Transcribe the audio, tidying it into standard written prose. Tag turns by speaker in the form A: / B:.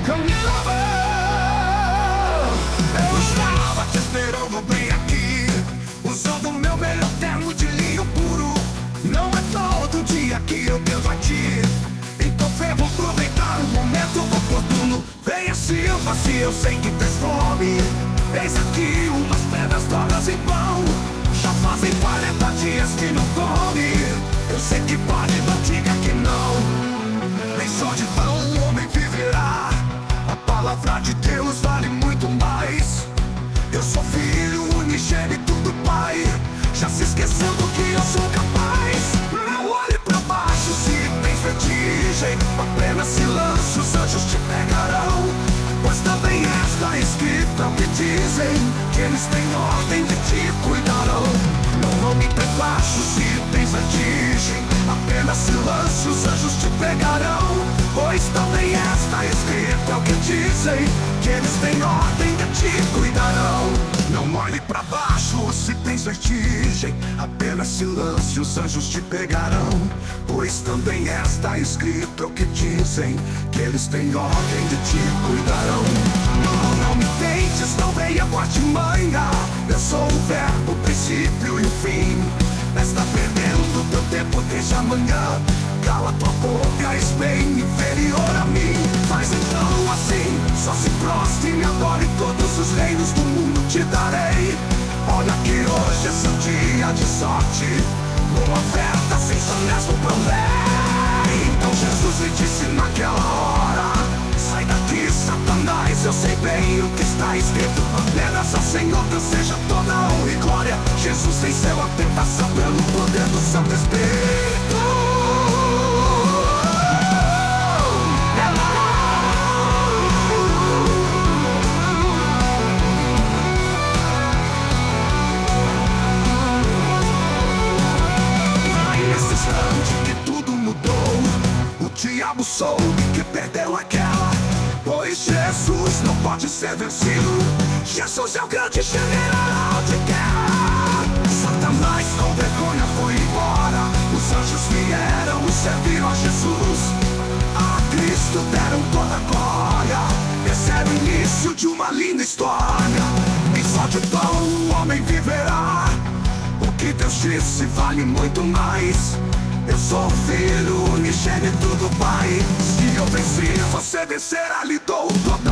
A: caminhava. Eu estava te esperando bem aqui, usando meu melhor terno de linho puro. Não é todo dia que eu devo a ti, então vem, vou aproveitar o momento oportuno. Venha, sirva-se, eu sei que tens fome. Eis aqui umas pedras doras em pão. Já fazem 40 dias que não come. Eu sei que pode, não diga que não. Nem só de pão o homem viverá. A palavra de Deus vale muito mais. Eu sou filho unigênito do Pai, já se esquecendo que eu sou capaz. Não olhe pra baixo se tens vertigem, apenas se lance, os anjos te pegarão. Pois também está escrito o que dizem, que eles têm ordem de te cuidarão. Não olhe pra baixo se tens vertigem, apenas se lance, os anjos te pegarão. Pois também está escrito o que dizem, que eles têm ordem de te cuidarão. Não olhe pra baixo se tens vertigem, apenas se lance, os anjos te pegarão. Pois também está escrito o que dizem, que eles têm ordem de te cuidarão. Não me tentes, não venha com artimanha. Eu sou o verbo, o princípio e o fim. Está perdendo teu tempo desde amanhã. Cala tua boca, és bem inferior a mim. Mas então assim, só se prostre e me adore, todos os reinos do mundo te darei. Olha que hoje é seu dia de sorte, com oferta sem honesto prolé. Então Jesus lhe disse naquela hora: sai daqui, Satanás, eu sei bem o que está escrito. Apenas ao Senhor Deus seja toda a honra e glória. Jesus venceu a tentação pelo poder do Santo Espírito. Que tudo mudou, o diabo soube que perdeu a guerra, pois Jesus não pode ser vencido. Jesus é o grande general de guerra. Satanás com vergonha foi embora, os anjos vieram e serviram a Jesus. A Cristo deram toda a glória. Esse era o início de uma linda história. E só de pão o homem viverá. O que Deus disse vale muito mais. Eu sou o filho unigênito do Pai. Se eu venci, você vencerá, lhe dou toda